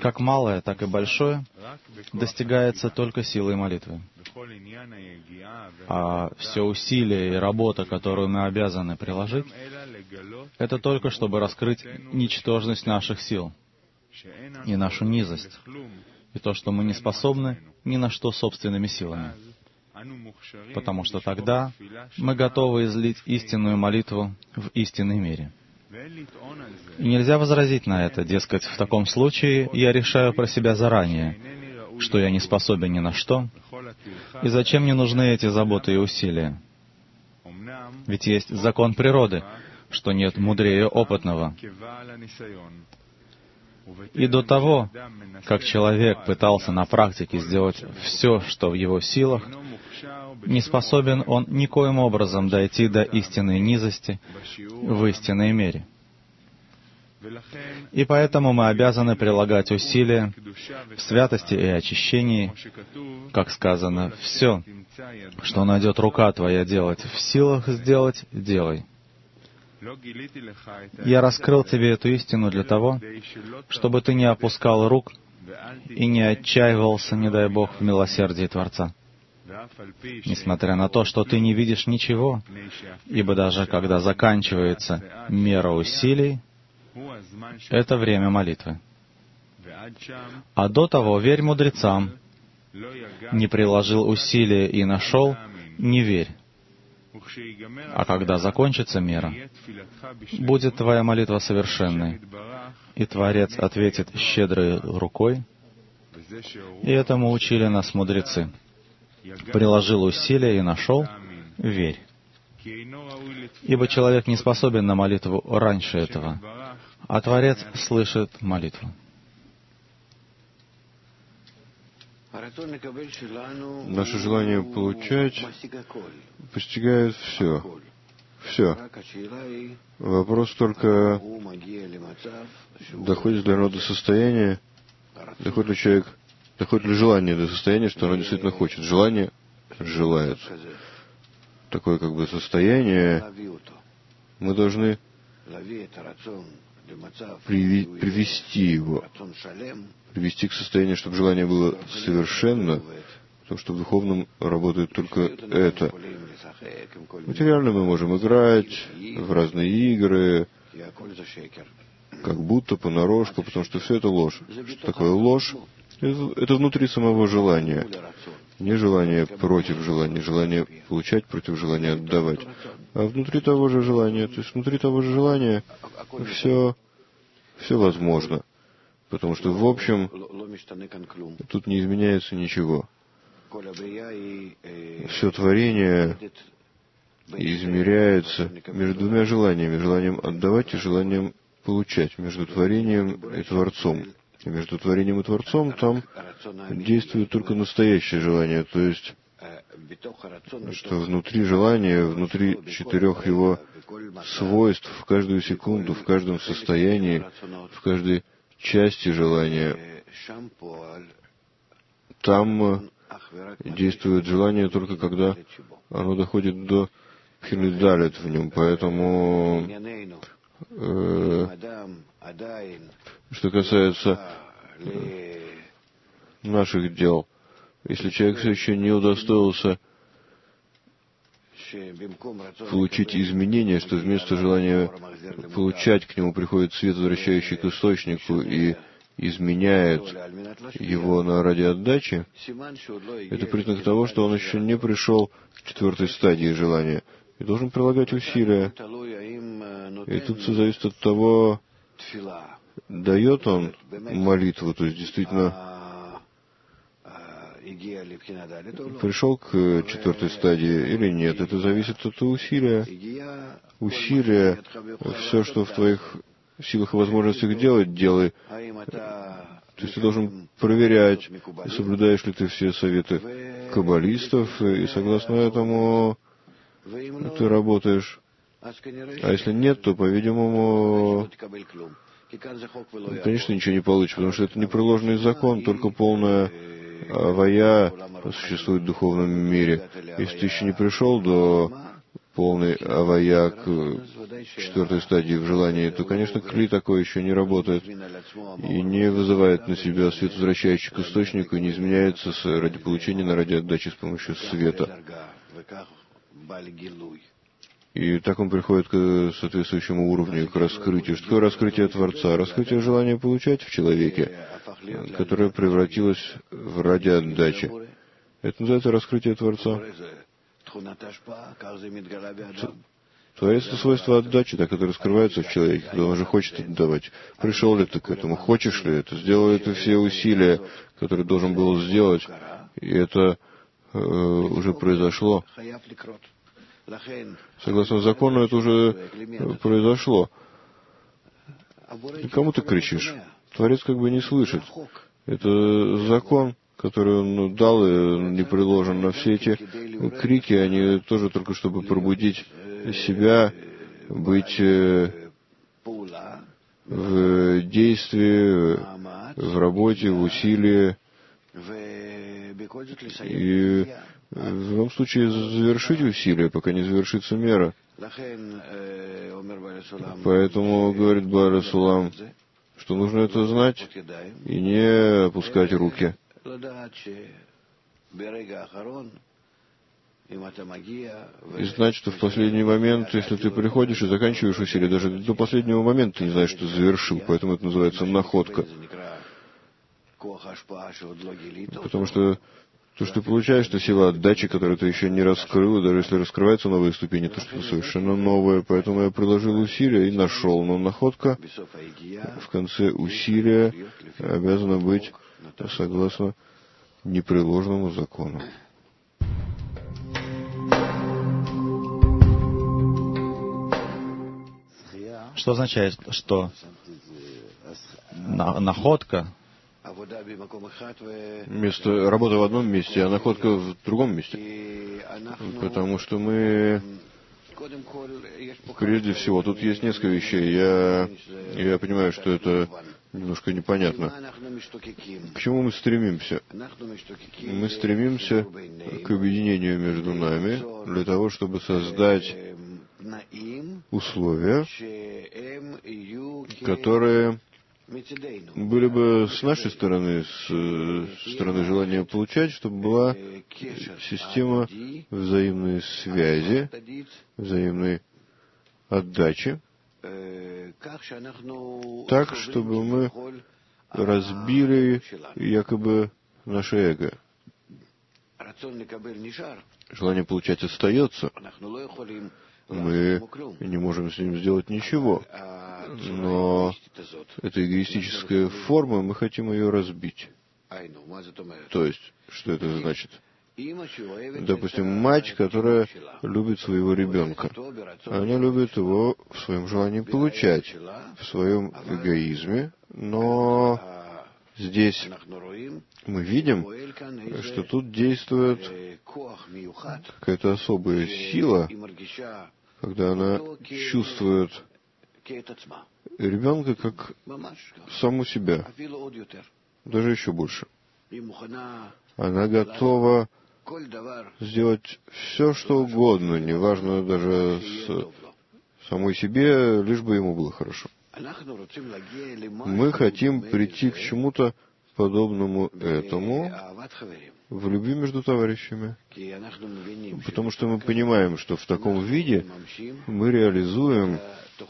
как малое, так и большое достигается только силой молитвы. А все усилия и работа, которую мы обязаны приложить, это только чтобы раскрыть ничтожность наших сил и нашу низость, и то, что мы не способны ни на что собственными силами. Потому что тогда мы готовы излить истинную молитву в истинной мере. И нельзя возразить на это, дескать, в таком случае я решаю про себя заранее, что я не способен ни на что, и зачем мне нужны эти заботы и усилия? Ведь есть закон природы, что нет мудрее опытного. И до того, как человек пытался на практике сделать все, что в его силах, не способен он никоим образом дойти до истинной низости в истинной мере. И поэтому мы обязаны прилагать усилия в святости и очищении, как сказано, «Все, что найдет рука твоя делать, в силах сделать, делай». Я раскрыл тебе эту истину для того, чтобы ты не опускал рук и не отчаивался, не дай Бог, в милосердии Творца. Несмотря на то, что ты не видишь ничего, ибо даже когда заканчивается мера усилий, это время молитвы. А до того верь мудрецам, не приложил усилия и нашел, не верь. А когда закончится мера, будет твоя молитва совершенной, и Творец ответит щедрой рукой, и этому учили нас мудрецы. Приложил усилия и нашел, верь. Ибо человек не способен на молитву раньше этого, а Творец слышит молитву. Наше желание получать постигает все. Все. Вопрос только, доходит ли оно до состояния, доходит ли желание до состояния, что оно действительно хочет. Желание желает. Такое как бы состояние мы должны привести его, привести к состоянию, чтобы желание было совершенно, потому что в духовном работает только это. Материально мы можем играть в разные игры, как будто понарошку, потому что все это ложь. Что такое ложь? Это внутри самого желания. Не желание против желания, желание получать против желания отдавать, а внутри того же желания. То есть внутри того же желания все возможно. Потому что, в общем, тут не изменяется ничего. Все творение измеряется между двумя желаниями. Желанием отдавать и желанием получать. Между творением и Творцом. И между творением и Творцом там действует только настоящее желание. То есть, что внутри желания, внутри 4 его свойств, в каждую секунду, в каждом состоянии, в каждой части желания, там действует желание только когда оно доходит до пхинидалит в нем. Поэтому, что касается наших дел, если человек все еще не удостоился получить изменения, что вместо желания получать к нему приходит свет, возвращающий к источнику, и изменяет его ради отдачи, это признак того, что он еще не пришел к 4 стадии желания и должен прилагать усилия. И тут все зависит от того, дает он молитву, то есть действительно пришел к 4 стадии или нет. Это зависит от усилия. Усилия, все, что в твоих силах и возможностях делать, делай. То есть ты должен проверять, соблюдаешь ли ты все советы каббалистов, и согласно этому ты работаешь. А если нет, то, по-видимому, конечно, ничего не получишь, потому что это непреложный закон, только полная авая существует в духовном мире. Если ты еще не пришел до полный авая к 4-й стадии в желании, то, конечно, кли такой еще не работает и не вызывает на себя свет, возвращающий к источнику, и не изменяется ради получения на ради отдачи с помощью света. И так он приходит к соответствующему уровню, к раскрытию. Что такое раскрытие Творца? Раскрытие желания получать в человеке, которое превратилось в ради отдачи. Это называется раскрытие Творца. Творец — это свойство отдачи, так это раскрывается в человеке, когда он же хочет отдавать. Пришел ли ты к этому? Хочешь ли это? Сделал ли ты все усилия, которые должен был сделать? И это уже произошло. Согласно закону, это уже произошло. И кому ты кричишь? Творец как бы не слышит. Это закон, который он дал, и не приложен. На все эти крики, они тоже только чтобы пробудить себя, быть в действии, в работе, в усилии. И в любом случае завершить усилия, пока не завершится мера. Поэтому, говорит Бааль Сулам, что нужно это знать и не опускать руки. И знать, что в последний момент, если ты приходишь и заканчиваешь усилия, даже до последнего момента ты не знаешь, что ты завершил, поэтому это называется находка. Потому что то, что ты получаешь, это сила отдачи, которую ты еще не раскрыл, и даже если раскрываются новые ступени, то что-то совершенно новое. Поэтому я приложил усилия и нашел. Но находка в конце усилия обязана быть согласно непреложному закону. Что означает, что находка, работа в одном месте, а находка в другом месте. Потому что мы, прежде всего, тут есть несколько вещей. Я понимаю, что это немножко непонятно. К чему мы стремимся? Мы стремимся к объединению между нами для того, чтобы создать условия, которые были бы с нашей стороны, с стороны желания получать, чтобы была система взаимной связи, взаимной отдачи, так, чтобы мы разбили якобы наше эго. Желание получать остается. Мы не можем с ним сделать ничего. Но эта эгоистическая форма, мы хотим ее разбить. То есть, что это значит? Допустим, мать, которая любит своего ребенка. Она любит его в своем желании получать, в своем эгоизме, но здесь мы видим, что тут действует какая-то особая сила, когда она чувствует ребенка как саму себя, даже еще больше. Она готова сделать все, что угодно, неважно даже с самой себе, лишь бы ему было хорошо. Мы хотим прийти к чему-то подобному этому в любви между товарищами. Потому что мы понимаем, что в таком виде мы реализуем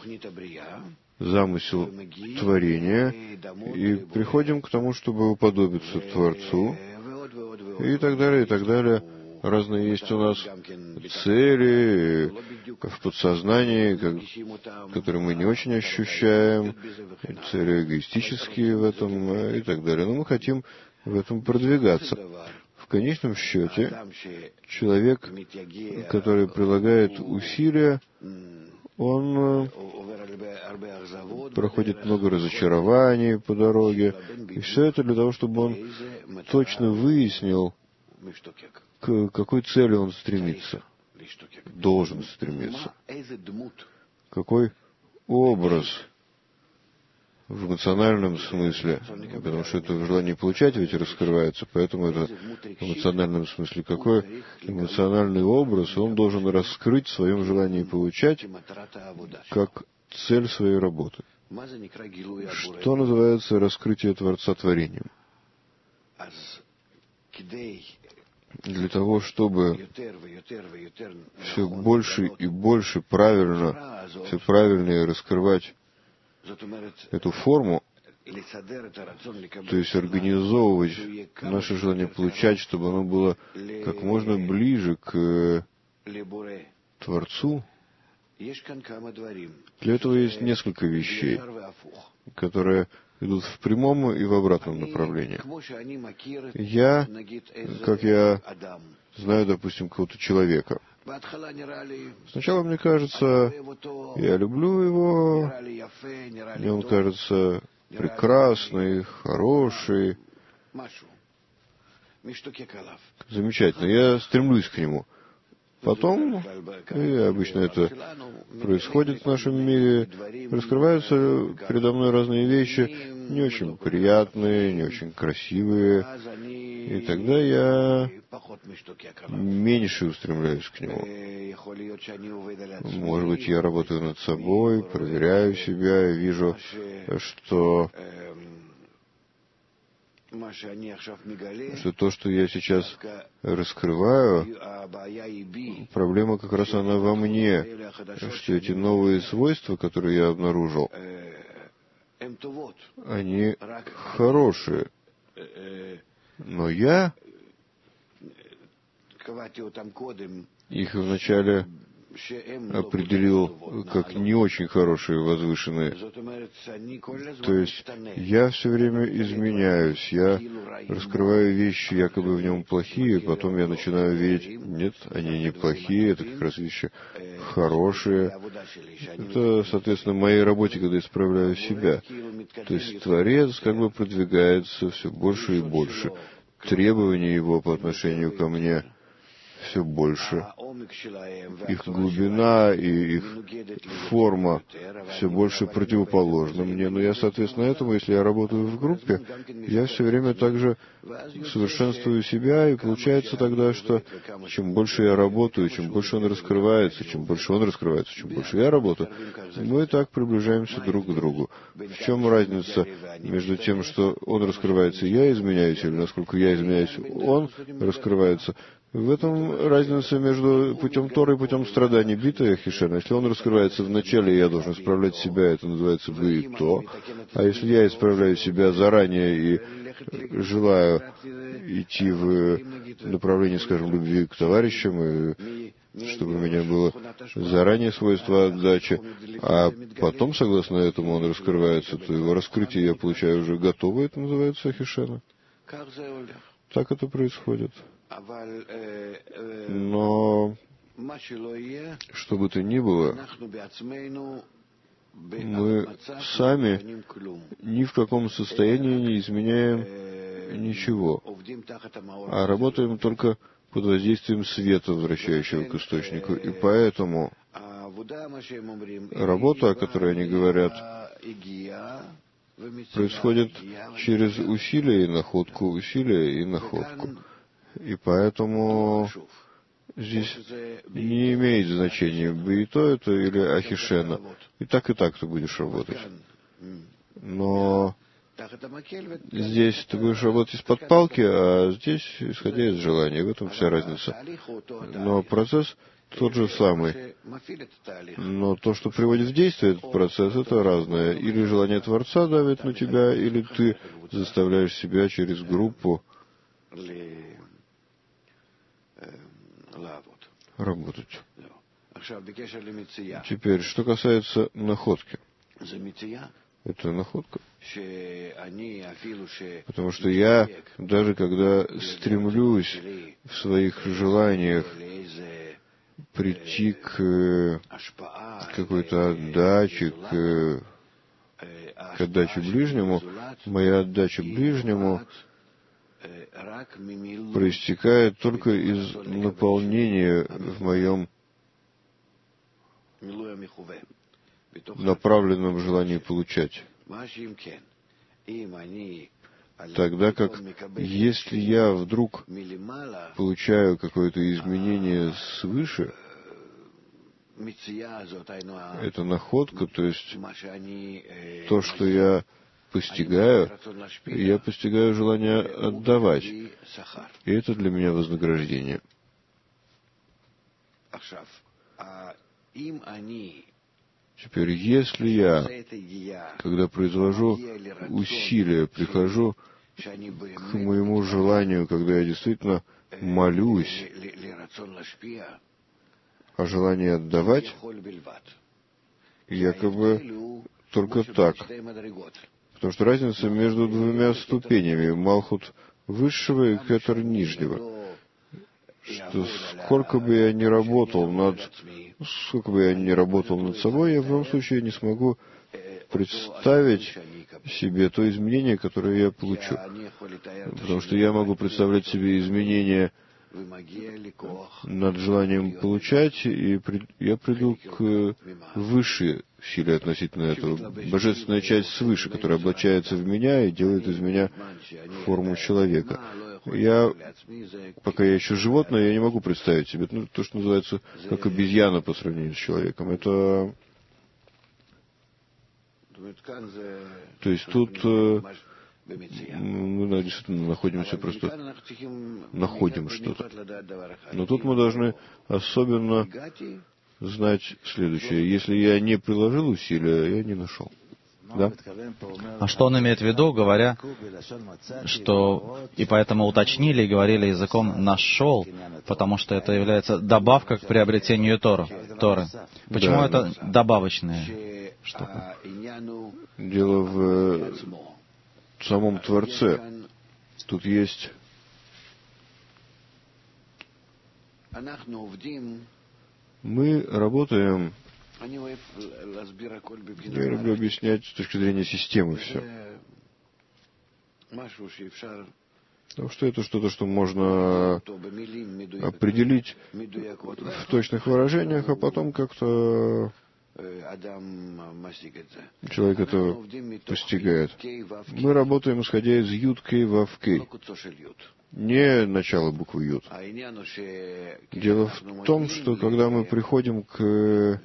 замысел творения и приходим к тому, чтобы уподобиться Творцу, и так далее, и так далее. Разные есть у нас цели в подсознании, которые мы не очень ощущаем, цели эгоистические в этом и так далее. Но мы хотим в этом продвигаться. В конечном счете, человек, который прилагает усилия, он проходит много разочарований по дороге. И все это для того, чтобы он точно выяснил, к какой цели он стремится, должен стремиться, какой образ в эмоциональном смысле, потому что это желание получать ведь раскрывается, поэтому это в эмоциональном смысле. Какой эмоциональный образ он должен раскрыть в своем желании получать как цель своей работы? Что называется раскрытие Творца творением? Для того, чтобы все больше и больше правильно, все правильнее раскрывать эту форму, то есть организовывать наше желание получать, чтобы оно было как можно ближе к Творцу, для этого есть несколько вещей, которые идут в прямом и в обратном направлении. Как я знаю, допустим, какого-то человека. Сначала мне кажется, я люблю его, мне он кажется прекрасный, хороший, замечательно, я стремлюсь к нему. Потом, и обычно это происходит в нашем мире, раскрываются передо мной разные вещи, не очень приятные, не очень красивые, и тогда я меньше устремляюсь к нему. Может быть, я работаю над собой, проверяю себя, и вижу, что то, что я сейчас раскрываю, проблема как раз она во мне, что эти новые свойства, которые я обнаружил, они хорошие, но я их вначале определил как не очень хорошие, возвышенные. То есть я все время изменяюсь, я раскрываю вещи якобы в нем плохие, потом я начинаю видеть, нет, они не плохие, это как раз вещи хорошие. Это, соответственно, в моей работе, когда я исправляю себя. То есть Творец как бы продвигается все больше и больше. Требования его по отношению ко мне все больше. Их глубина и их форма все больше противоположна мне. Но я, соответственно, этому, если я работаю в группе, я все время также совершенствую себя, и получается тогда, что чем больше я работаю, чем больше он раскрывается, чем больше он раскрывается, чем больше я работаю, мы так приближаемся друг к другу. В чем разница между тем, что он раскрывается, и я изменяюсь, или насколько я изменяюсь, он раскрывается? В этом разница между путем Торы и путем страданий Бита и Ахишена. Если он раскрывается вначале, я должен исправлять себя, это называется Бейто. А если я исправляю себя заранее и желаю идти в направлении, скажем, любви к товарищам, и чтобы у меня было заранее свойство отдачи, а потом, согласно этому, он раскрывается, то его раскрытие я получаю уже готово, это называется Ахишена. Так это происходит. Но, что бы то ни было, мы сами ни в каком состоянии не изменяем ничего, а работаем только под воздействием света, возвращающего к источнику. И поэтому работа, о которой они говорят, происходит через усилия и находку, усилия и находку. И поэтому здесь не имеет значения, Бейто это или Ахишена. И так ты будешь работать. Но здесь ты будешь работать из-под палки, а здесь исходя из желания. В этом вся разница. Но процесс тот же самый. Но то, что приводит в действие этот процесс, это разное. Или желание Творца давит на тебя, или ты заставляешь себя через группу работать. Теперь, что касается находки. Это находка. Потому что я, даже когда стремлюсь в своих желаниях прийти к какой-то отдаче, к отдаче ближнему, моя отдача ближнему проистекает только из наполнения в моем направленном желании получать. Тогда как, если я вдруг получаю какое-то изменение свыше, это находка, то есть то, что я постигаю желание отдавать. И это для меня вознаграждение. Теперь, если я, когда произвожу усилия, прихожу к моему желанию, когда я действительно молюсь о желании отдавать, якобы только так. Потому что разница между двумя ступенями, Малхут высшего и Кетер нижнего. Что сколько бы я ни работал над собой, я в любом случае не смогу представить себе то изменение, которое я получу. Потому что я могу представлять себе изменения над желанием получать, и я приду к высшей силе относительно этого. Божественная часть свыше, которая облачается в меня и делает из меня форму человека. Пока я еще животное, я не могу представить себе то, что называется как обезьяна по сравнению с человеком. То есть тут мы действительно находим что-то. Но тут мы должны особенно знать следующее. Если я не приложил усилия, я не нашел. Да? А что он имеет в виду, говоря, что и поэтому уточнили и говорили языком «нашел», потому что это является добавкой к приобретению Торы. Почему это добавочная штука? Дело в самом Творце. Тут есть... Мы работаем... Я люблю объяснять с точки зрения системы все. Потому что это что-то, что можно определить в точных выражениях, а потом как-то человек это постигает. Мы работаем, исходя из Юд Кей Вав Кей. Не начало буквы Юд. Дело в том, что когда мы приходим к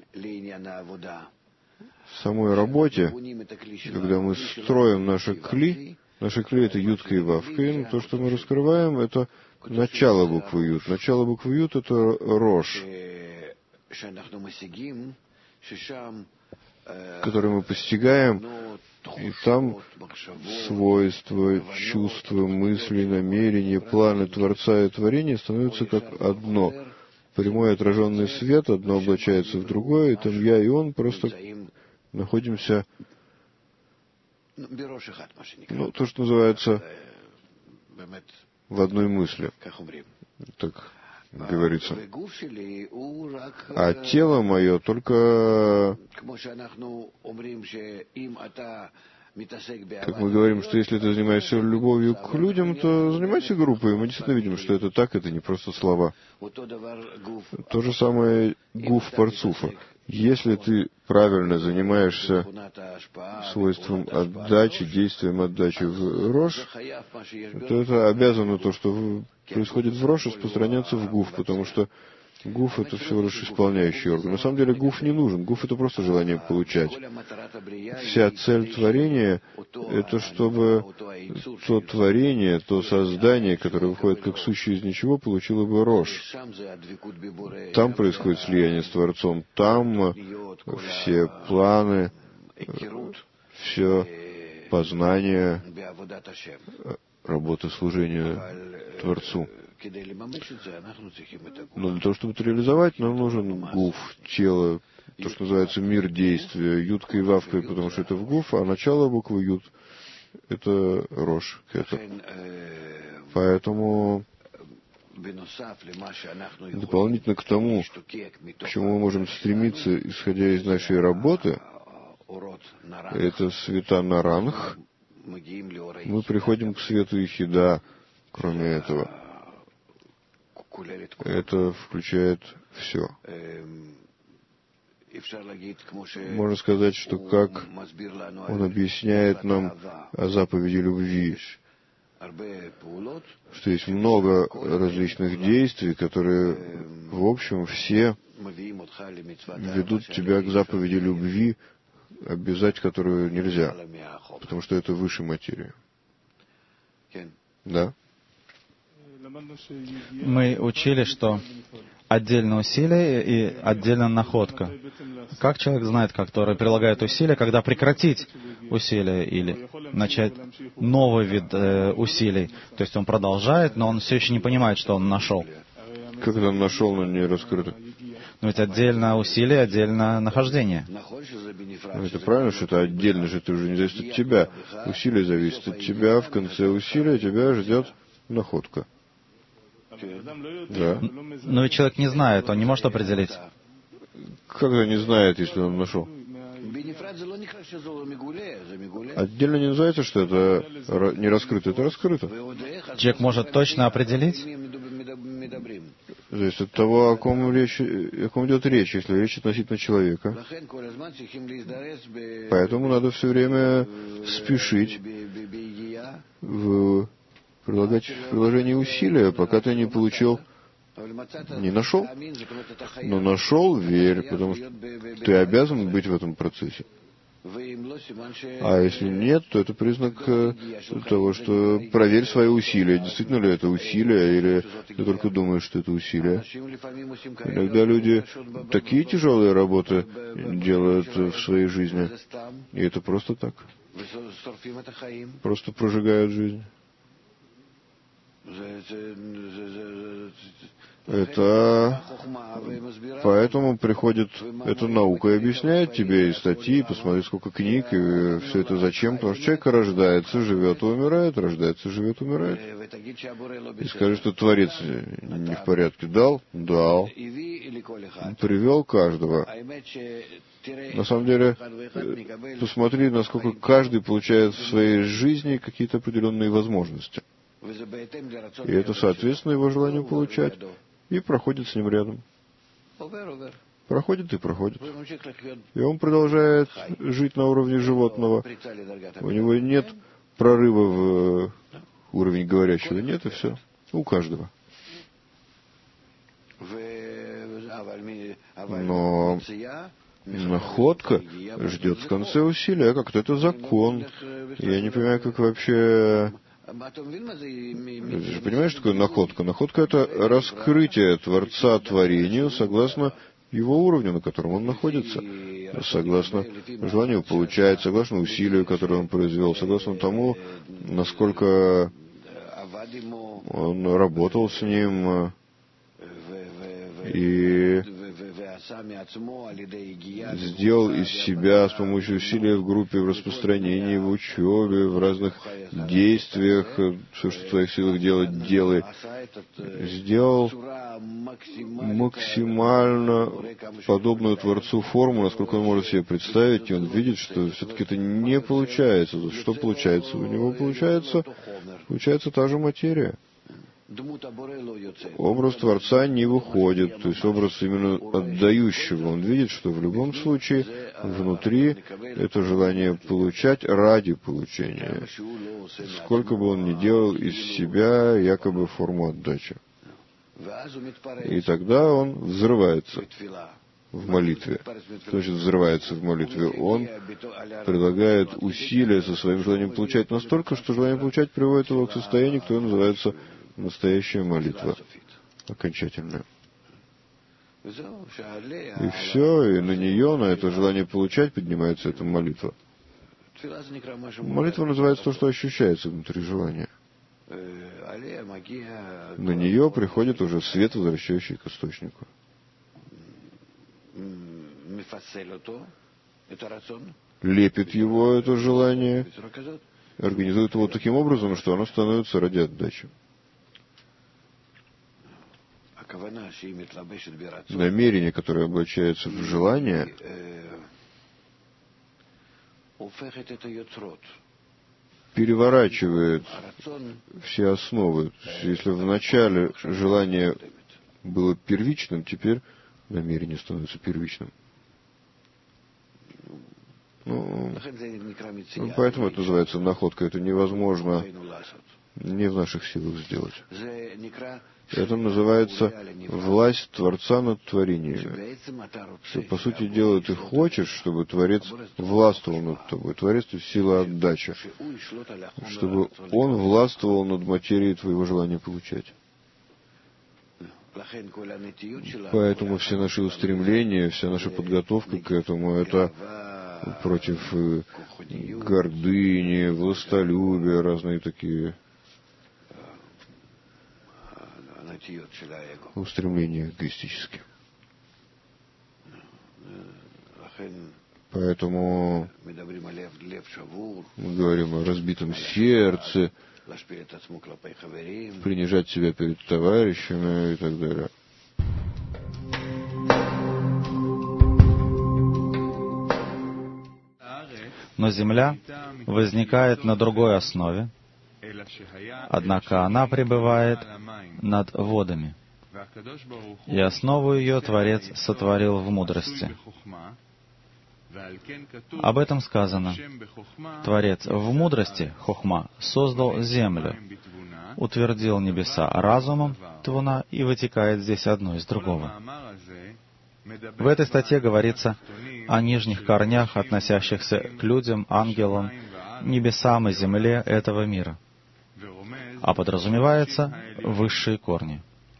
самой работе, когда мы строим наши кли это Юд Кей Вав Кей, то, что мы раскрываем, это начало буквы Юд. Начало буквы Юд — это Рош, который мы постигаем, и там свойства, чувства, мысли, намерения, планы Творца и творения становятся как одно. Прямой отраженный свет, одно облачается в другое, и там я и он просто находимся, то, что называется, в одной мысли, так говорится. А тело мое только... Как мы говорим, что если ты занимаешься любовью к людям, то занимайся группой. Мы действительно видим, что это так, это не просто слова. То же самое гуф парцуфа. Если ты правильно занимаешься свойством отдачи, действием отдачи в Рош, то это обязано то, что происходит в Рош, распространяться в гуф, потому что гуф — это всего лишь исполняющий орган. На самом деле гуф не нужен. Гуф — это просто желание получать. Вся цель творения — это чтобы то творение, то создание, которое выходит как сущее из ничего, получило бы Рош. Там происходит слияние с Творцом. Там все планы, все познание, работа служения Творцу. Но для того, чтобы это реализовать, нам нужен гуф, тело, то, что называется мир действия, ютка и вавка, потому что это в гуф, а начало буквы ют — это рош, кетер. Поэтому дополнительно к тому, к чему мы можем стремиться, исходя из нашей работы, это света на ранг, мы приходим к свету Ихида, кроме этого. Это включает все. Можно сказать, что как он объясняет нам о заповеди любви, что есть много различных действий, которые, в общем, все ведут тебя к заповеди любви, обязать которую нельзя, потому что это выше материи. Да? Мы учили, что отдельно усилие и отдельно находка. Как человек знает, который прилагает усилия, когда прекратить усилия или начать новый вид усилий? То есть он продолжает, но он все еще не понимает, что он нашел. Как это он нашел, но не раскрыто? Но ведь отдельно усилие, отдельно нахождение. Ну, это правильно, что это отдельно же, это уже не зависит от тебя. Усилие зависит от тебя, в конце усилия тебя ждет находка. Да. Но ведь человек не знает, он не может определить. Как это не знает, если он нашел? Отдельно не называется, что это не раскрыто, это раскрыто. Человек может точно определить? Зависит от того, о ком идет речь, если речь относительно человека. Поэтому надо все время спешить прилагать в приложении усилия, пока ты не получил, не нашел. Но нашел, верь, потому что ты обязан быть в этом процессе. А если нет, то это признак того, что проверь свои усилия. Действительно ли это усилия, или ты только думаешь, что это усилия. Иногда люди такие тяжелые работы делают в своей жизни, и это просто так. Просто прожигают жизнь. Это поэтому приходит эта наука и объясняет тебе и статьи, и посмотри, сколько книг, и все это зачем, потому что человек рождается, живет и умирает, рождается, живет, умирает. И скажи, что Творец не в порядке. Дал? Дал. Привел каждого. На самом деле, посмотри, насколько каждый получает в своей жизни какие-то определенные возможности. И это соответственно его желанию получать. И проходит с ним рядом. Проходит и проходит. И он продолжает жить на уровне животного. У него нет прорыва в уровень говорящего. Нет, и все. У каждого. Но находка ждет в конце усилия. Как-то это закон. Я не понимаю, как вообще... Ты же понимаешь, что такое находка? Находка — это раскрытие Творца творению согласно его уровню, на котором он находится, согласно желанию получать, согласно усилию, которое он произвел, согласно тому, насколько он работал с ним и сделал из себя с помощью усилий в группе, в распространении, в учебе, в разных действиях, все, что в твоих силах делать, делай. Сделал максимально подобную Творцу форму, насколько он может себе представить, и он видит, что все-таки это не получается. Что получается? У него получается та же материя. Образ Творца не выходит, то есть образ именно отдающего. Он видит, что в любом случае внутри это желание получать ради получения. Сколько бы он ни делал из себя якобы форму отдачи. И тогда он взрывается в молитве. Что значит взрывается в молитве? Он предлагает усилия со своим желанием получать настолько, что желание получать приводит его к состоянию, которое называется настоящая молитва, окончательная. И все, и на нее, на это желание получать, поднимается эта молитва. Молитва называется то, что ощущается внутри желания. На нее приходит уже свет, возвращающий к источнику. Лепит его это желание, организует его таким образом, что оно становится ради отдачи. Намерение, которое облачается в желание, переворачивает все основы. Если вначале желание было первичным, теперь намерение становится первичным. Поэтому это называется находка. Это невозможно не в наших силах сделать. Это называется власть Творца над творениями. Что, по сути дела, ты хочешь, чтобы Творец властвовал над тобой. Творец — это сила отдачи. Чтобы Он властвовал над материей твоего желания получать. Поэтому все наши устремления, вся наша подготовка к этому — это против гордыни, властолюбия, разные такие устремления эгоистические. Поэтому мы говорим о разбитом сердце, принижать себя перед товарищами и так далее. Но земля возникает на другой основе, однако она пребывает над водами, и основу ее Творец сотворил в мудрости. Об этом сказано: Творец в мудрости, хохма, создал землю, утвердил небеса разумом, твуна, и вытекает здесь одно из другого. В этой статье говорится о нижних корнях, относящихся к людям, ангелам, небесам и земле этого мира, а подразумевается высшие корни.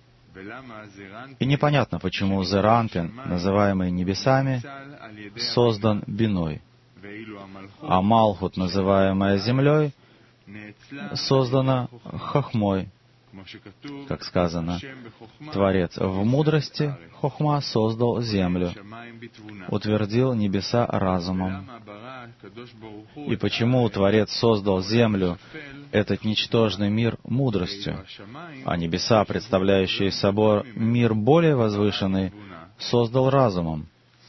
И непонятно, почему Зеранпин, называемый небесами, создан биной, а Малхут, называемая землей, создана хохмой. Как сказано, Творец в мудрости, хохма, создал землю, утвердил небеса разумом. И почему Творец создал землю, этот ничтожный мир, мудростью, а небеса, представляющие собой мир более возвышенный, создал разумом?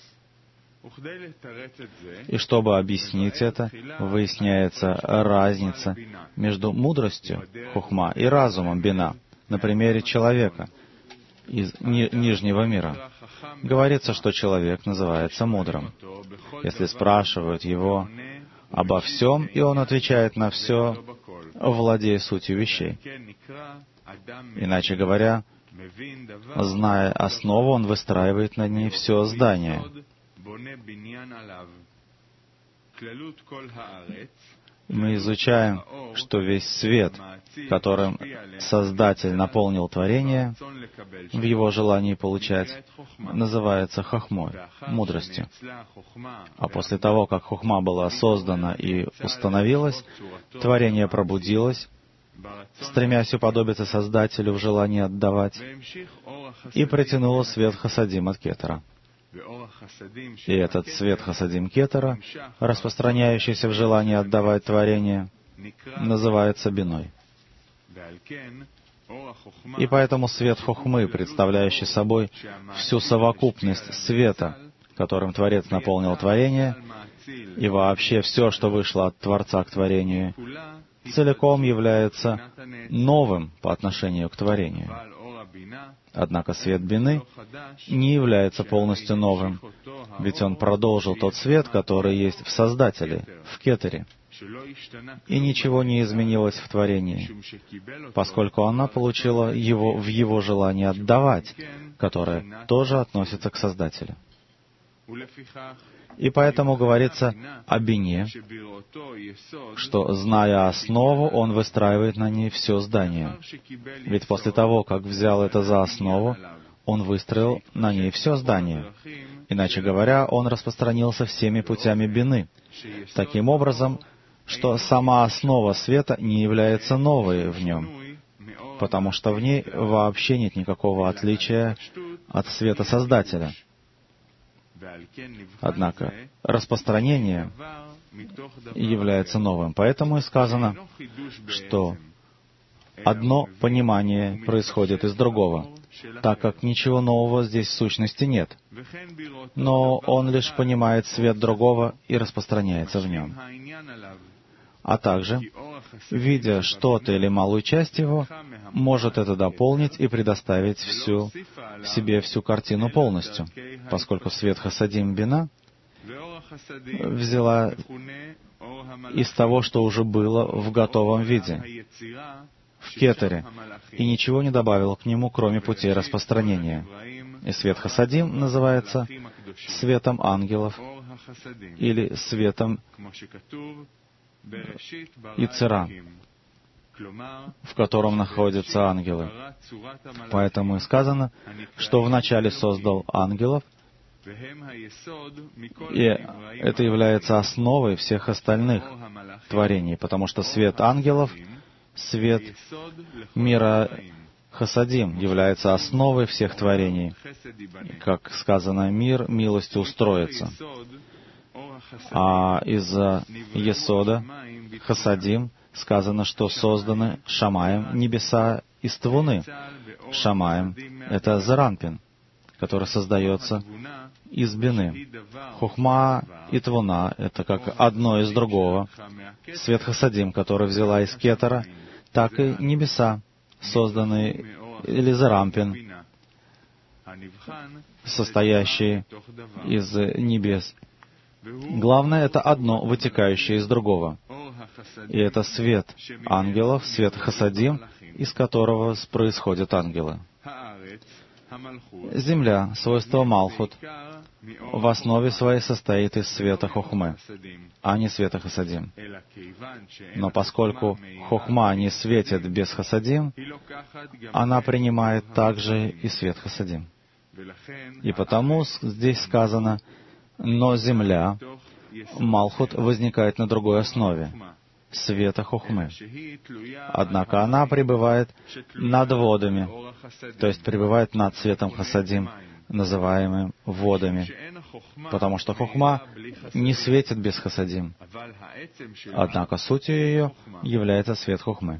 И чтобы объяснить это, выясняется разница между мудростью, хухма, и разумом, бина, на примере человека из нижнего мира. Говорится, что человек называется мудрым. Если спрашивают его обо всем, и он отвечает на все, владея сутью вещей. Иначе говоря, зная основу, он выстраивает над ней все здание. Мы изучаем, что весь свет, которым Создатель наполнил творение, в его желании получать, называется хохмой, мудростью. А после того, как хохма была создана и установилась, творение пробудилось, стремясь уподобиться Создателю в желании отдавать, и притянуло свет хасадим от кетера. И этот свет хасадим кетера, распространяющийся в желании отдавать творение, называется биной. И поэтому свет хохмы, представляющий собой всю совокупность света, которым Творец наполнил творение, и вообще все, что вышло от Творца к творению, целиком является новым по отношению к творению. Однако свет бины не является полностью новым, ведь он продолжил тот свет, который есть в Создателе, в кетере. И ничего не изменилось в творении, поскольку она получила его в его желании отдавать, которое тоже относится к Создателю. И поэтому говорится о бине, что, зная основу, он выстраивает на ней все здание. Ведь после того, как взял это за основу, он выстроил на ней все здание. Иначе говоря, он распространился всеми путями бины, таким образом, что сама основа света не является новой в нем, потому что в ней вообще нет никакого отличия от света Создателя. Однако распространение является новым. Поэтому и сказано, что одно понимание происходит из другого, так как ничего нового здесь в сущности нет. Но он лишь понимает свет другого и распространяется в нем. А также, видя что-то или малую часть его, может это дополнить и предоставить себе всю картину полностью, поскольку свет хасадим бина взяла из того, что уже было в готовом виде, в кетере, и ничего не добавила к нему, кроме путей распространения. И свет Хасадим называется светом ангелов или светом Ицера, в котором находятся ангелы. Поэтому и сказано, что вначале создал ангелов, и это является основой всех остальных творений, потому что свет ангелов, свет мира Хасадим является основой всех творений. Как сказано, мир милостью устроится. А из-за Есода, Хасадим, сказано, что созданы Шамаем небеса из Твуны. Шамаем — это Заранпин, который создается из Бины. Хухма и Твуна — это как одно из другого. Свет Хасадим, который взяла из Кетера, так и небеса, созданные или Заранпин, состоящие из небес. Главное — это одно, вытекающее из другого. И это свет ангелов, свет Хасадим, из которого происходят ангелы. Земля, свойство Малхут, в основе своей состоит из света Хохмы, а не света Хасадим. Но поскольку Хохма не светит без Хасадим, она принимает также и свет Хасадим. И потому здесь сказано, но земля, Малхут, возникает на другой основе, света Хохмы. Однако она пребывает над водами, то есть пребывает над светом Хасадим, называемым водами, потому что Хохма не светит без Хасадим. Однако сутью ее является свет Хохмы.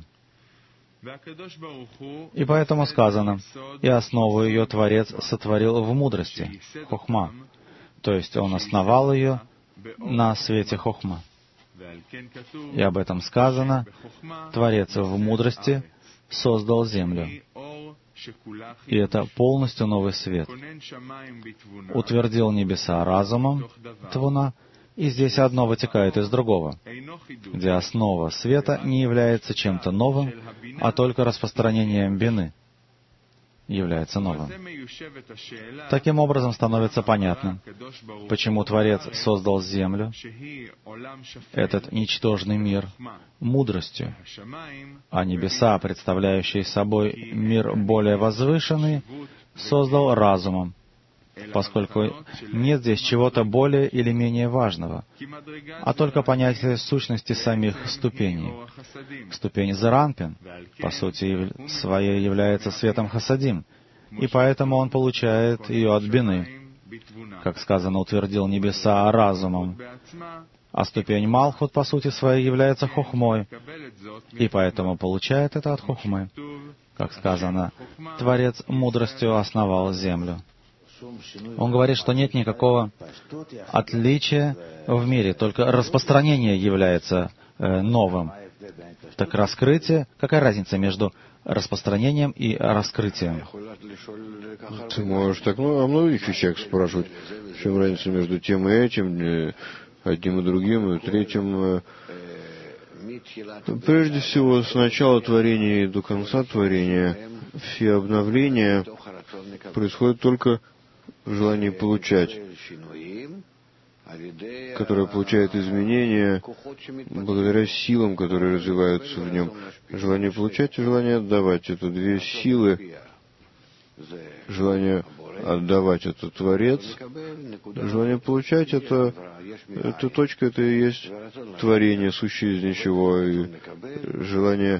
И поэтому сказано, и основу ее Творец сотворил в мудрости, Хохма, то есть Он основал ее на свете Хохма. И об этом сказано, Творец в мудрости создал землю. И это полностью новый свет. Утвердил небеса разумом, Твуна, и здесь одно вытекает из другого, где основа света не является чем-то новым, а только распространением Бины является новым. Таким образом становится понятным, почему Творец создал землю, этот ничтожный мир, мудростью, а небеса, представляющие собой мир более возвышенный, создал разумом, поскольку нет здесь чего-то более или менее важного, а только понятие сущности самих ступеней. Ступень Заранпин, по сути своей, является светом Хасадим, и поэтому он получает ее от Бины, как сказано, утвердил небеса разумом. А ступень Малхут, по сути своей, является Хохмой, и поэтому получает это от Хохмы. Как сказано, Творец мудростью основал землю. Он говорит, что нет никакого отличия в мире, только распространение является новым. Так раскрытие, какая разница между распространением и раскрытием? Ты можешь так о многих вещах спрашивать. В чем разница между тем и этим, одним и другим, и третьим? Прежде всего, с начала творения и до конца творения, все обновления происходят только в желании получать, которое получает изменения благодаря силам, которые развиваются в нем. Желание получать и желание отдавать — это две силы. Желание отдавать — это Творец. Желание получать — это точка, это и есть творение, сущее из ничего. И желание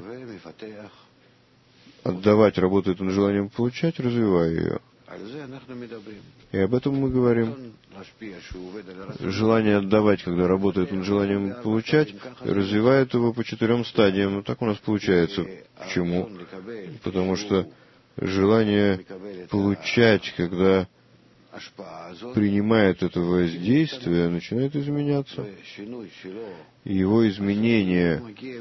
отдавать работает над желанием получать, развивая ее. И об этом мы говорим. Желание отдавать, когда работает над желанием получать, развивает его по 4 стадиям. Так у нас получается. Почему? Потому что желание получать, когда принимает это воздействие, начинает изменяться. И его изменение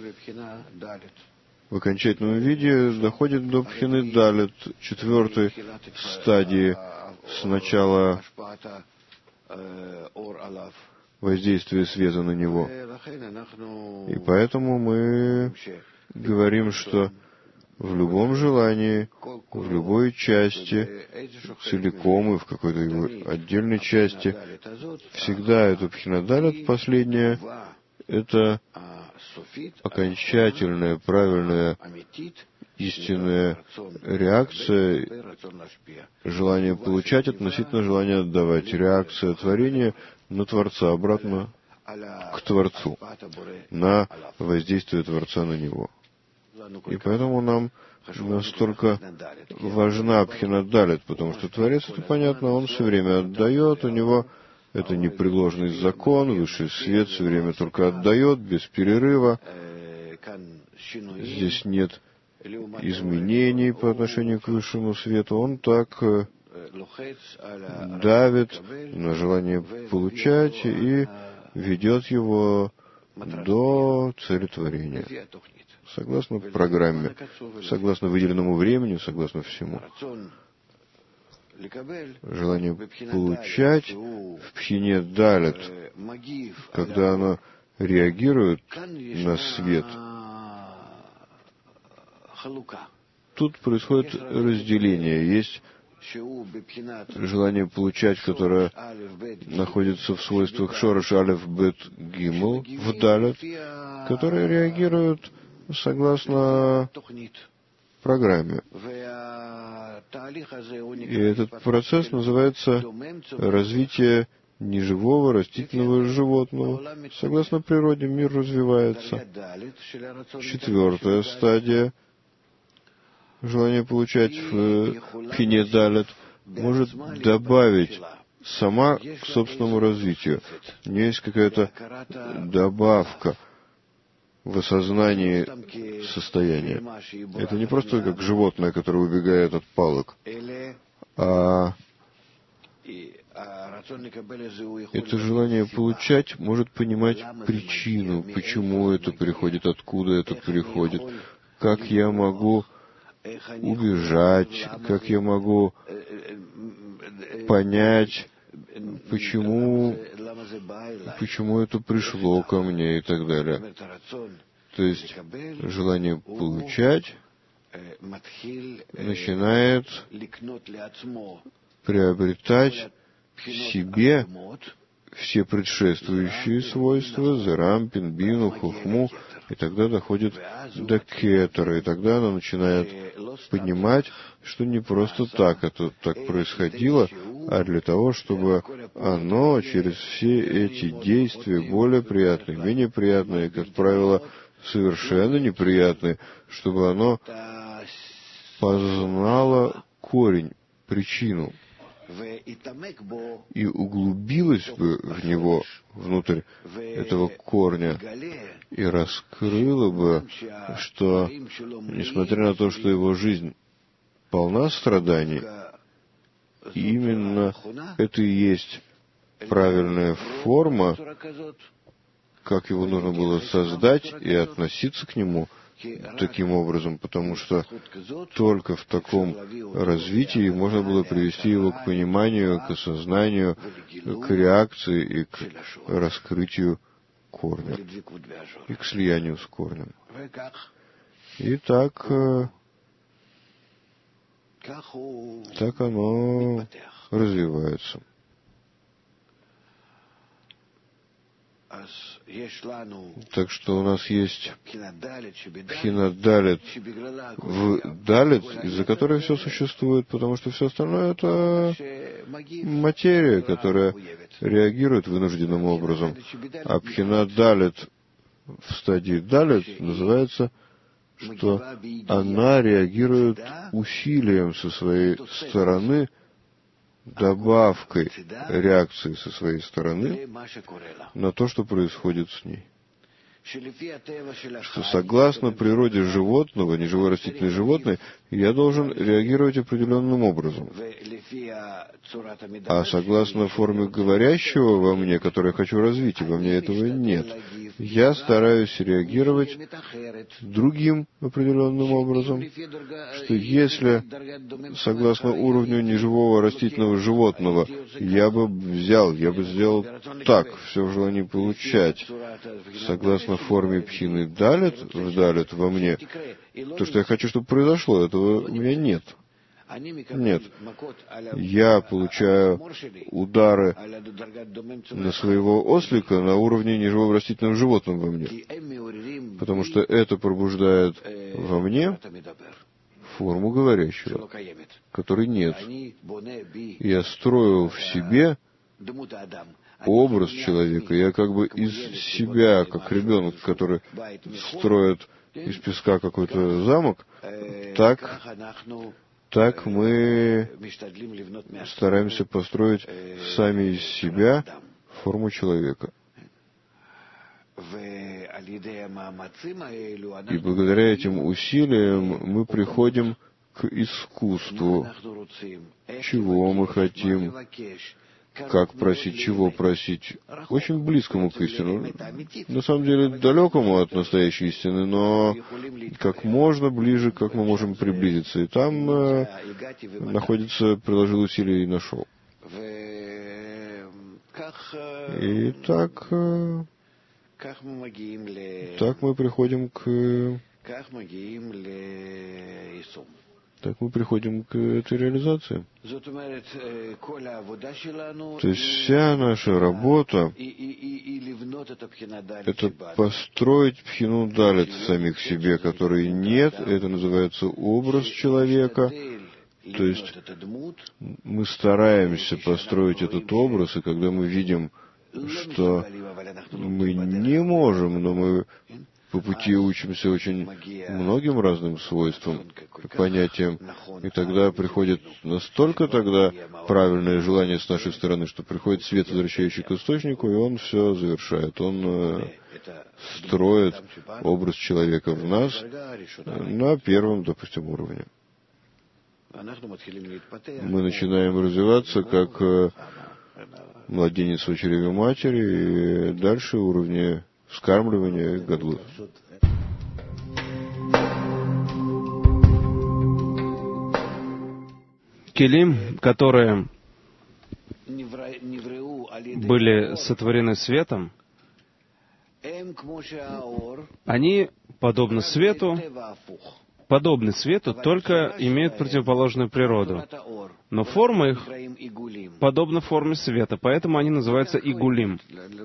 в окончательном виде доходит до Пхины Далет, 4 стадии, с начала воздействие света на него. И поэтому мы говорим, что в любом желании, в любой части, целиком и в какой-то его отдельной части, всегда это пхинадалят, последнее, это окончательная, правильная, истинная реакция, желание получать относительно желания отдавать, реакция творения на Творца, обратно к Творцу, на воздействие Творца на него. И поэтому нам настолько важна пхинадалят, потому что Творец, это понятно, он все время отдает, у него это непреложный закон, высший свет все время только отдает, без перерыва. Здесь нет изменений по отношению к высшему свету. Он так давит на желание получать и ведет его до цели творения. Согласно программе, согласно выделенному времени, согласно всему. Желание получать в пхине далят, когда оно реагирует на свет. Тут происходит разделение. Есть желание получать, которое находится в свойствах шорош алеф бет гимл в далят, которое реагирует согласно программе. И этот процесс называется развитие неживого растительного животного. Согласно природе мир развивается. 4-я стадия, желание получать в пхине далят, может добавить сама к собственному развитию. У нее есть какая-то добавка в осознании состояния. Это не просто как животное, которое убегает от палок, а это желание получать может понимать причину, почему это приходит, откуда это приходит, как я могу убежать, как я могу понять, почему это пришло ко мне и так далее. То есть желание получать начинает приобретать в себе все предшествующие свойства, зерам, пинбину, хухму, и тогда доходит до кетера, и тогда она начинает понимать, что не просто так это так происходило, а для того, чтобы оно через все эти действия, более приятные, менее приятные, как правило, совершенно неприятные, чтобы оно познало корень, причину, и углубилась бы в него, внутрь этого корня, и раскрыла бы, что, несмотря на то, что его жизнь полна страданий, именно это и есть правильная форма, как его нужно было создать и относиться к нему таким образом, потому что только в таком развитии можно было привести его к пониманию, к осознанию, к реакции и к раскрытию корня, и к слиянию с корнем. И так оно развивается. Так что у нас есть пхинадалят в далят, из-за которой все существует, потому что все остальное — это материя, которая реагирует вынужденным образом. А пхинадалят в стадии далят называется, что она реагирует усилием со своей стороны, добавкой реакции со своей стороны на то, что происходит с ней. Что согласно природе животного, неживое растительное животное, я должен реагировать определенным образом. А согласно форме говорящего во мне, которое я хочу развить, и во мне этого нет. я стараюсь реагировать другим определенным образом, что если, согласно уровню неживого растительного животного, я бы сделал так, все в желании получать, согласно форме пхины далит во мне, то, что я хочу, чтобы произошло, этого у меня нет. Нет. Я получаю удары на своего ослика на уровне неживого растительного животного во мне, потому что это пробуждает во мне форму говорящего, которой нет. Я строю в себе образ человека. Я как бы из себя, как ребенок, который строит из песка какой-то замок, так мы стараемся построить сами из себя форму человека. И благодаря этим усилиям мы приходим к искусству, чего мы хотим, как просить, чего просить, очень близкому к истину. На самом деле, далекому от настоящей истины, но как можно ближе, как мы можем приблизиться. И там находится, приложил усилия и нашел. И так мы приходим к этой реализации. То есть вся наша работа — это построить пхину далит в самих себе, которой нет, это называется образ человека. То есть мы стараемся построить этот образ, и когда мы видим, что мы не можем, но мы по пути учимся очень многим разным свойствам, понятиям, и тогда приходит настолько правильное желание с нашей стороны, что приходит свет, возвращающий к источнику, и он все завершает. Он строит образ человека в нас на первом, допустим, уровне. Мы начинаем развиваться как младенец в чреве матери, и дальше уровни вскармливания гадлут. Келим, которые были сотворены светом, они подобны свету, только имеют противоположную природу. Но форма их подобна форме света, поэтому они называются игулим.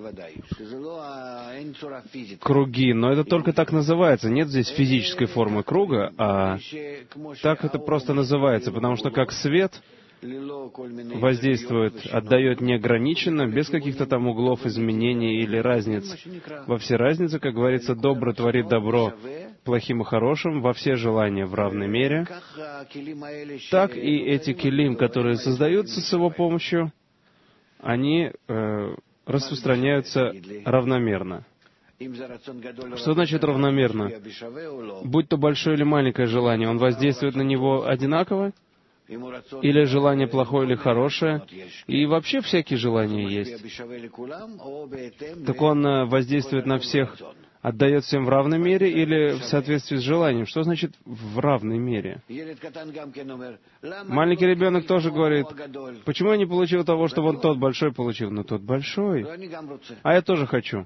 Круги, но это только так называется. Нет здесь физической формы круга, а так это просто называется, потому что как свет воздействует, отдает неограниченно, без каких-то там углов изменений или разниц. Во все разницы, как говорится, добро творит добро плохим и хорошим, во все желания в равной мере. Так и эти келим, которые создаются с его помощью, они распространяются равномерно. Что значит равномерно? Будь то большое или маленькое желание, он воздействует на него одинаково? Или желание плохое или хорошее? И вообще всякие желания есть. Так он воздействует на всех, отдает всем в равной мере или в соответствии с желанием? Что значит в равной мере? Маленький ребенок тоже говорит, почему я не получил того, что вон тот большой получил? Ну, тот большой. А я тоже хочу.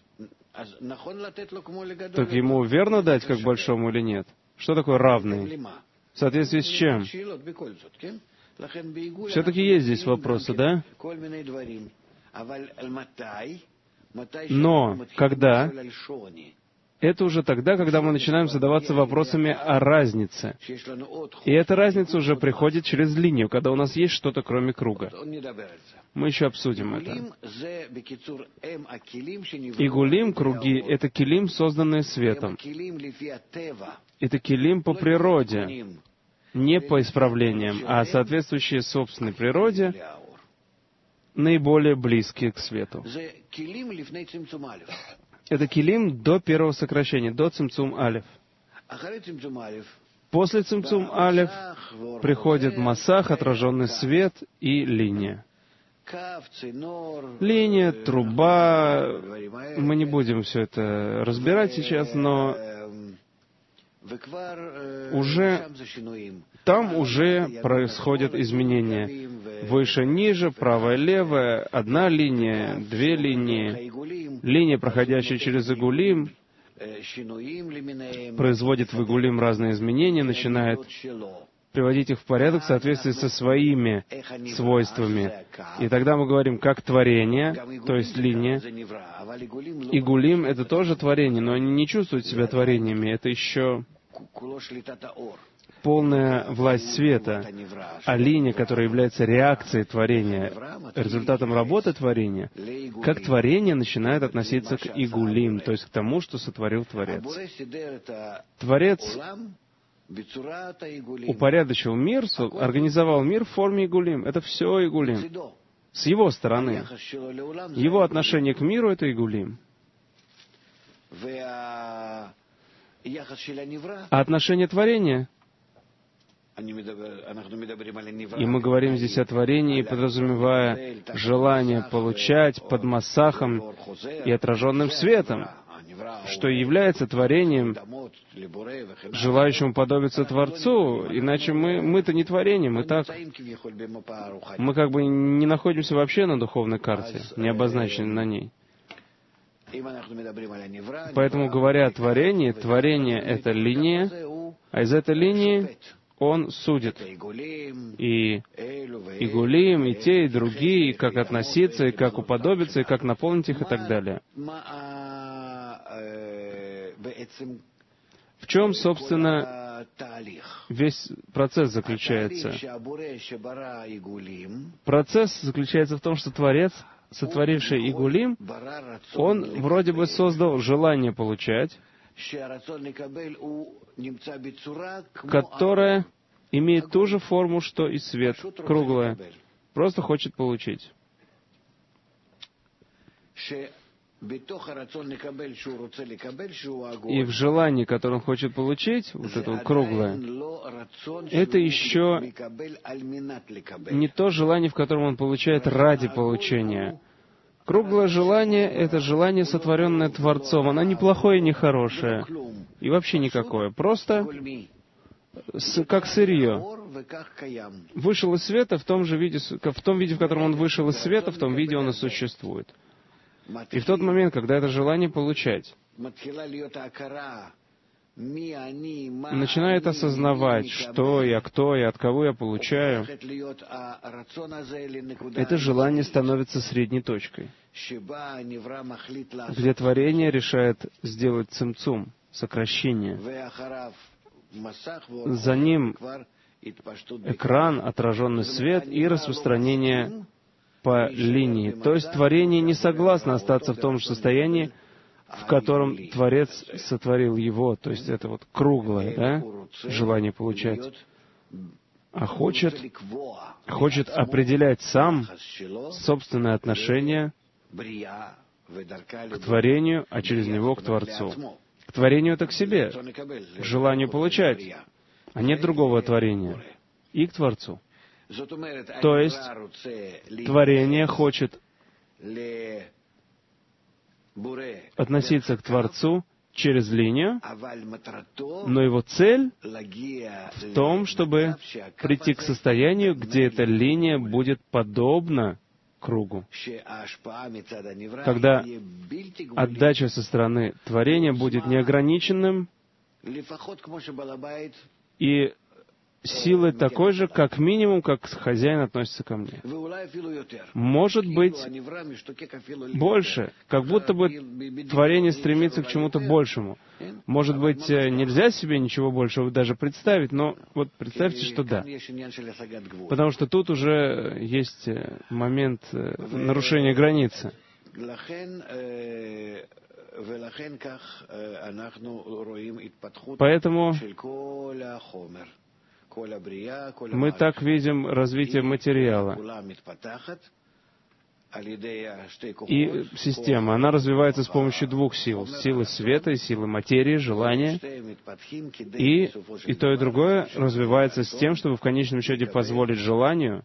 Так ему верно дать как большому или нет? Что такое равный? В соответствии с чем? Все-таки есть здесь вопросы, да? Но когда? Это уже тогда, когда мы начинаем задаваться вопросами о разнице. И эта разница уже приходит через линию, когда у нас есть что-то кроме круга. Мы еще обсудим это. Игулим, круги, это келим, созданные светом. Это келим по природе, не по исправлениям, а соответствующие собственной природе, наиболее близкие к свету. Это келим до первого сокращения, до цимцум алеф. После цимцум алеф приходит масах, отраженный свет и линия. Линия, труба. Мы не будем все это разбирать сейчас, но уже там уже происходят изменения. Выше, ниже, правая, левая, одна линия, две линии. Линия, проходящая через Игулим, производит в Игулим разные изменения, начинает приводить их в порядок в соответствии со своими свойствами. И тогда мы говорим, как творение, то есть линия. Игулим — это тоже творение, но они не чувствуют себя творениями. Это еще полная власть света. А линия, которая является реакцией творения, результатом работы творения, как творение начинает относиться к Игулим, то есть к тому, что сотворил Творец. Творец упорядочил мир, организовал мир в форме Игулим. Это все Игулим. С его стороны. Его отношение к миру — это Игулим. А отношение творения? И мы говорим здесь о творении, подразумевая желание получать под массахом и отраженным светом, что является творением, желающим уподобиться Творцу, иначе мы-то не творение, мы как бы не находимся вообще на духовной карте, не обозначены на ней. Поэтому, говоря о творении, творение — это линия, а из этой линии он судит. И Игулим, и те, и другие, и как относиться, и как уподобиться, и как наполнить их, и так далее. В чем, собственно, весь процесс заключается? Процесс заключается в том, что Творец, сотворивший Игулим, он вроде бы создал желание получать, которое имеет ту же форму, что и свет, круглое, просто хочет получить. И в желании, которое он хочет получить, вот это вот круглое, это еще не то желание, в котором он получает ради получения. Круглое желание — это желание, сотворенное Творцом. Оно не плохое и не хорошее. И вообще никакое. Просто как сырье. Вышел из света в том виде, в котором он вышел из света, в том виде он и существует. И в тот момент, когда это желание получать начинает осознавать, что я, кто я, от кого я получаю, это желание становится средней точкой, где творение решает сделать цимцум, сокращение. За ним экран, отраженный свет и распространение по линии. То есть творение не согласно остаться в том же состоянии, в котором Творец сотворил его, то есть это вот круглое, да, желание получать, а хочет определять сам собственное отношение к творению, а через него к Творцу. К творению — это к себе, к желанию получать, а нет другого творения, и к Творцу. То есть творение хочет относиться к Творцу через линию, но его цель в том, чтобы прийти к состоянию, где эта линия будет подобна кругу, когда отдача со стороны творения будет неограниченным и силой такой же, как минимум, как хозяин относится ко мне. Может быть, больше, как будто бы творение стремится к чему-то большему. Может быть, нельзя себе ничего большего даже представить, но вот представьте, что да. Потому что тут уже есть момент нарушения границы. Поэтому мы так видим развитие материала. И система, она развивается с помощью двух сил. Силы света и силы материи, желания. И то, и другое развивается с тем, чтобы в конечном счете позволить желанию,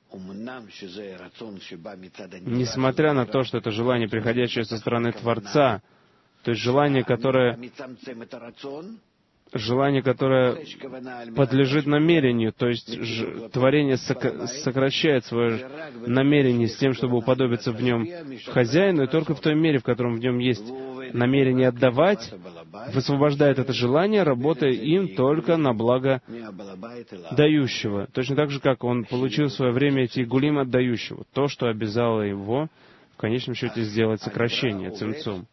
несмотря на то, что это желание, приходящее со стороны Творца, то есть желание, которое подлежит намерению, то есть творение сокращает свое намерение с тем, чтобы уподобиться в нем хозяину, и только в той мере, в котором в нем есть намерение отдавать, высвобождает это желание, работая им только на благо дающего. Точно так же, как он получил в свое время эти гулим от дающего, то, что обязало его в конечном счете сделать сокращение, цимцум.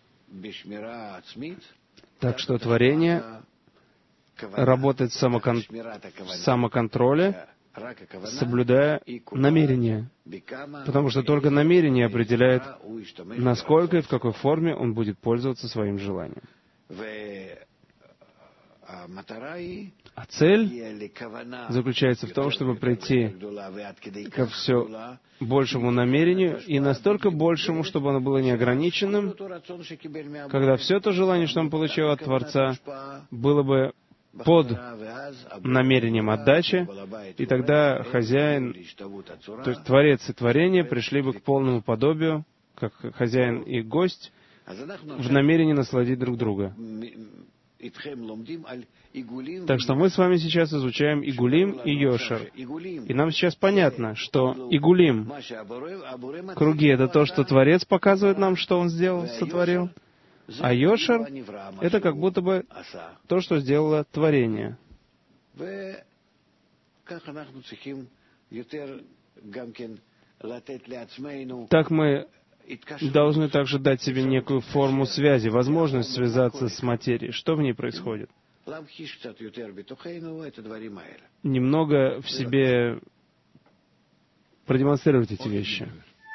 Так что творение работает в самоконтроле, соблюдая намерение. Потому что только намерение определяет, насколько и в какой форме он будет пользоваться своим желанием. А цель заключается в том, чтобы прийти ко все большему намерению и настолько большему, чтобы оно было неограниченным, когда все то желание, что он получил от Творца, было бы под намерением отдачи, и тогда хозяин, то есть Творец и творение пришли бы к полному подобию, как хозяин и гость, в намерении насладить друг друга. Так что мы с вами сейчас изучаем Игулим и Йошер. И нам сейчас понятно, что Игулим, круги, это то, что Творец показывает нам, что Он сделал, сотворил. А Йошер — это как будто бы то, что сделало творение. Так мы должны также дать себе некую форму связи, возможность связаться с материей. Что в ней происходит? Немного в себе продемонстрировать эти вещи.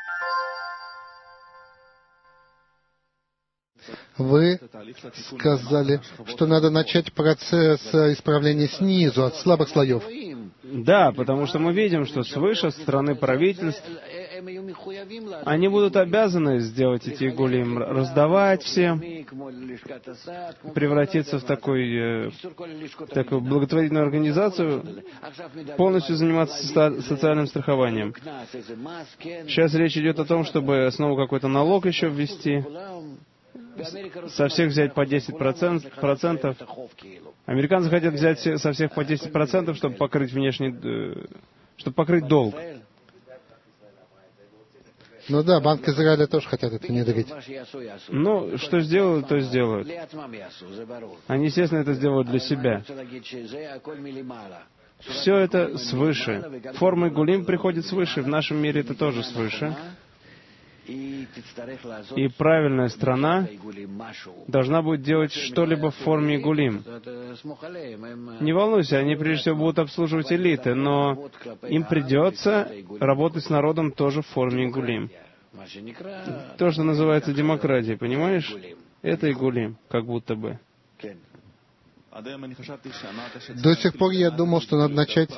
Вы сказали, что надо начать процесс исправления снизу, от слабых слоев. Да, потому что мы видим, что свыше, со стороны правительств, они будут обязаны сделать эти игулим, раздавать всем, превратиться в такую благотворительную организацию, полностью заниматься социальным страхованием. Сейчас речь идет о том, чтобы снова какой-то налог еще ввести, со всех взять по 10%. Американцы хотят взять со всех по 10%, чтобы покрыть чтобы покрыть долг. Ну да, Банк Израиля тоже хотят это внедрить. Ну, что сделают, то сделают. Они, естественно, это сделают для себя. Все это свыше. Форма игулим приходит свыше, в нашем мире это тоже свыше. И правильная страна должна будет делать что-либо в форме игулим. Не волнуйся, они прежде всего будут обслуживать элиты, но им придется работать с народом тоже в форме игулим. То, что называется демократией, понимаешь? Это игулим, как будто бы. До сих пор я думал, что надо начать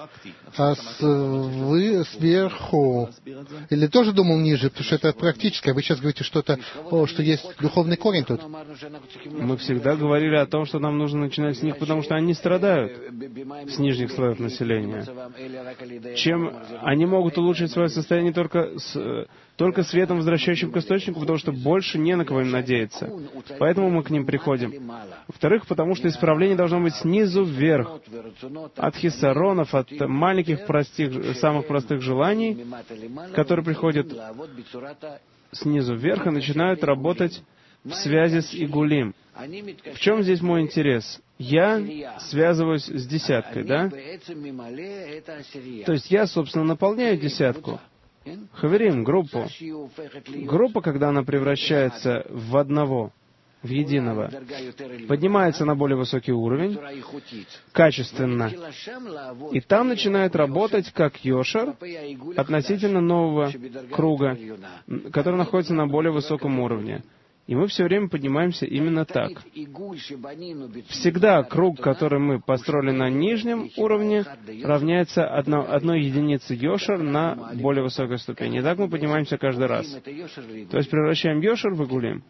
сверху. Или тоже думал ниже, потому что это практическое. Вы сейчас говорите что-то, что есть духовный корень тут. Мы всегда говорили о том, что нам нужно начинать с них, потому что они страдают, с нижних слоев населения. Чем они могут улучшить свое состояние только светом, возвращающим к источнику, потому что больше не на кого им надеяться. Поэтому мы к ним приходим. Во-вторых, потому что исправление должно быть снизу вверх. От хиссаронов, от маленьких, самых простых желаний, которые приходят снизу вверх и начинают работать в связи с игулим. В чем здесь мой интерес? Я связываюсь с десяткой, да? То есть я, собственно, наполняю десятку. Хаверим, группу. Группа, когда она превращается в одного, в единого, поднимается на более высокий уровень, качественно, и там начинает работать как Йошер относительно нового круга, который находится на более высоком уровне. И мы все время поднимаемся именно так. Всегда круг, который мы построили на нижнем уровне, равняется одной единице йошер на более высокой ступени. И так мы поднимаемся каждый раз. То есть превращаем йошер в игулим.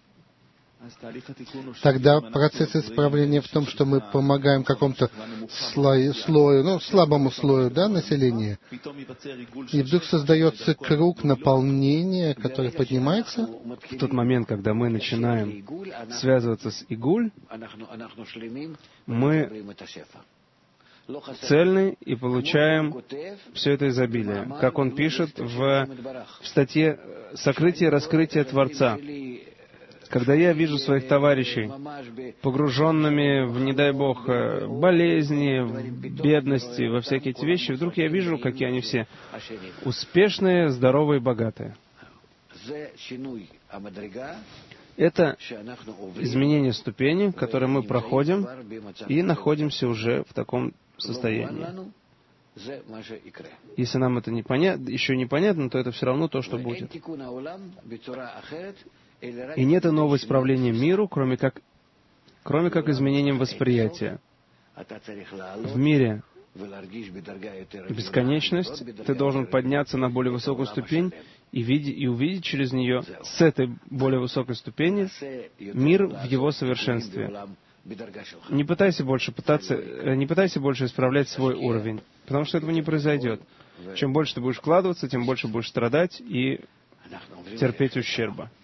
Тогда процесс исправления в том, что мы помогаем какому-то слою, слабому слою, населения, и вдруг создается круг наполнения, который поднимается. В тот момент, когда мы начинаем связываться с игуль, мы цельны и получаем все это изобилие. Как он пишет в статье «Сокрытие и раскрытие Творца». Когда я вижу своих товарищей погруженными в, не дай Бог, болезни, в бедности, во всякие эти вещи, вдруг я вижу, какие они все успешные, здоровые, богатые. Это изменение ступени, которое мы проходим и находимся уже в таком состоянии. Если нам это еще непонятно, то это все равно то, что будет. И нет иного исправления миру, кроме как изменением восприятия. В мире бесконечность, ты должен подняться на более высокую ступень и увидеть через нее, с этой более высокой ступени, мир в его совершенстве. Не пытайся больше исправлять свой уровень, потому что этого не произойдет. Чем больше ты будешь вкладываться, тем больше будешь страдать и терпеть ущерба.